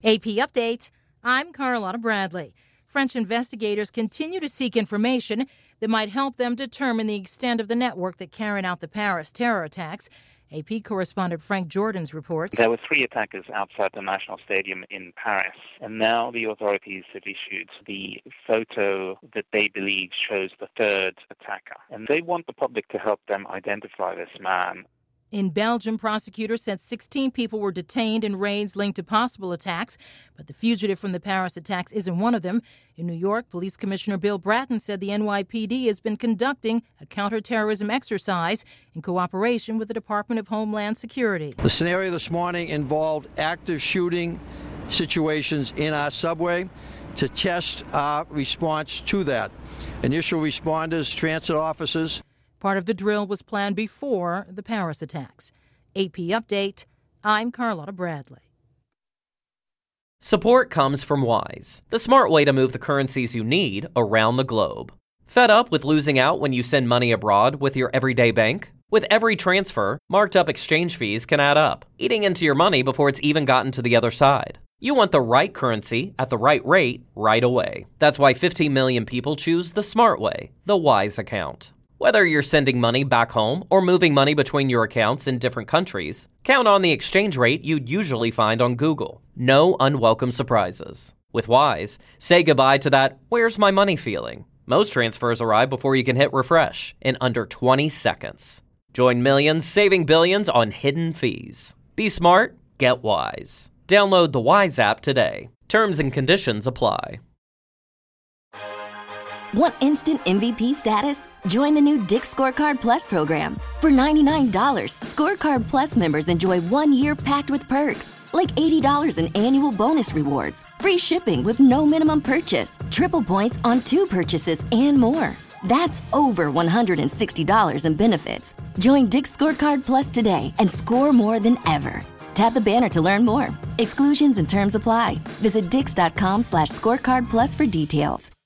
AP Update, I'm Carlotta Bradley. French investigators continue to seek information that might help them determine the extent of the network that carried out the Paris terror attacks. AP correspondent Frank Jordan's reports. There were 3 attackers outside the National Stadium in Paris, and now the authorities have issued the photo that they believe shows the 3rd attacker. And they want the public to help them identify this man. In Belgium, prosecutors said 16 people were detained in raids linked to possible attacks, but the fugitive from the Paris attacks isn't one of them. In New York, Police Commissioner Bill Bratton said the NYPD has been conducting a counterterrorism exercise in cooperation with the Department of Homeland Security. The scenario this morning involved active shooting situations in our subway to test our response to that. Initial responders, transit officers. Part of the drill was planned before the Paris attacks. AP Update, I'm Carlotta Bradley. Support comes from Wise, the smart way to move the currencies you need around the globe. Fed up with losing out when you send money abroad with your everyday bank? With every transfer, marked up exchange fees can add up, eating into your money before it's even gotten to the other side. You want the right currency at the right rate right away. That's why 15 million people choose the smart way, the Wise account. Whether you're sending money back home or moving money between your accounts in different countries, count on the exchange rate you'd usually find on Google. No unwelcome surprises. With Wise, say goodbye to that "where's my money" feeling. Most transfers arrive before you can hit refresh in under 20 seconds. Join millions saving billions on hidden fees. Be smart, get Wise. Download the Wise app today. Terms and conditions apply. Want instant MVP status? Join the new Dick's Scorecard Plus program. For $99, Scorecard Plus members enjoy 1 year packed with perks, like $80 in annual bonus rewards, free shipping with no minimum purchase, triple points on 2 purchases, and more. That's over $160 in benefits. Join Dick's Scorecard Plus today and score more than ever. Tap the banner to learn more. Exclusions and terms apply. Visit dix.com/scorecard plus for details.